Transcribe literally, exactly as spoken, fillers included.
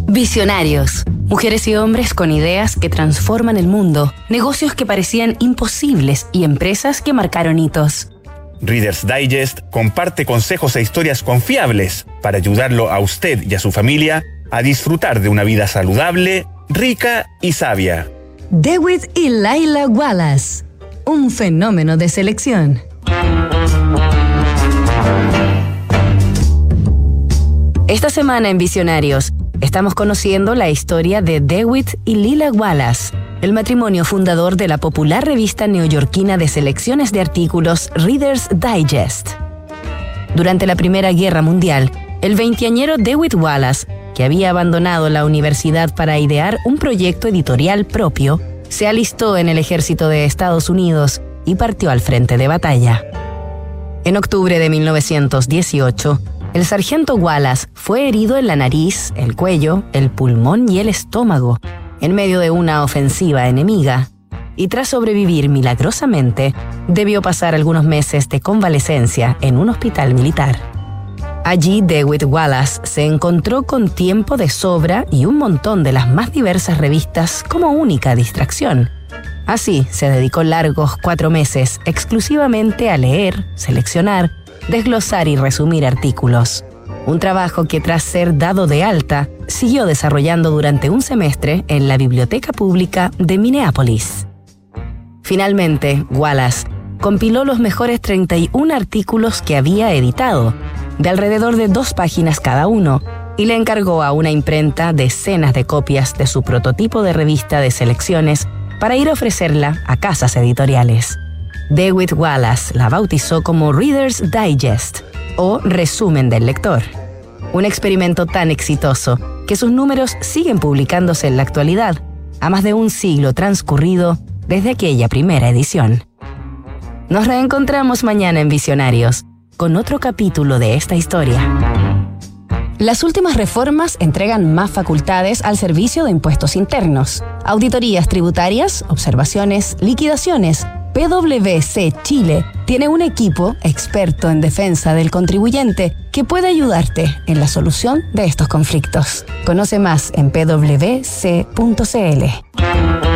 Visionarios. Mujeres y hombres con ideas que transforman el mundo, negocios que parecían imposibles y empresas que marcaron hitos. Reader's Digest comparte consejos e historias confiables para ayudarlo a usted y a su familia a disfrutar de una vida saludable, rica y sabia. DeWitt y Lila Wallace, un fenómeno de selección. Esta semana en Visionarios estamos conociendo la historia de DeWitt y Lila Wallace, el matrimonio fundador de la popular revista neoyorquina de selecciones de artículos Reader's Digest. Durante la Primera Guerra Mundial, el veinteañero DeWitt Wallace, que había abandonado la universidad para idear un proyecto editorial propio, se alistó en el ejército de Estados Unidos y partió al frente de batalla. En octubre de mil novecientos dieciocho, el sargento Wallace fue herido en la nariz, el cuello, el pulmón y el estómago, en medio de una ofensiva enemiga, y tras sobrevivir milagrosamente, debió pasar algunos meses de convalecencia en un hospital militar. Allí, DeWitt Wallace se encontró con tiempo de sobra y un montón de las más diversas revistas como única distracción. Así, se dedicó largos cuatro meses exclusivamente a leer, seleccionar, desglosar y resumir artículos. Un trabajo que, tras ser dado de alta, siguió desarrollando durante un semestre en la Biblioteca Pública de Minneapolis. Finalmente, Wallace compiló los mejores treinta y un artículos que había editado, de alrededor de dos páginas cada uno, y le encargó a una imprenta decenas de copias de su prototipo de revista de selecciones para ir a ofrecerla a casas editoriales. DeWitt Wallace la bautizó como Reader's Digest, o resumen del lector. Un experimento tan exitoso que sus números siguen publicándose en la actualidad, a más de un siglo transcurrido desde aquella primera edición. Nos reencontramos mañana en Visionarios, con otro capítulo de esta historia. Las últimas reformas entregan más facultades al Servicio de Impuestos Internos, auditorías tributarias, observaciones, liquidaciones. P W C Chile tiene un equipo experto en defensa del contribuyente que puede ayudarte en la solución de estos conflictos. Conoce más en p w c punto c l.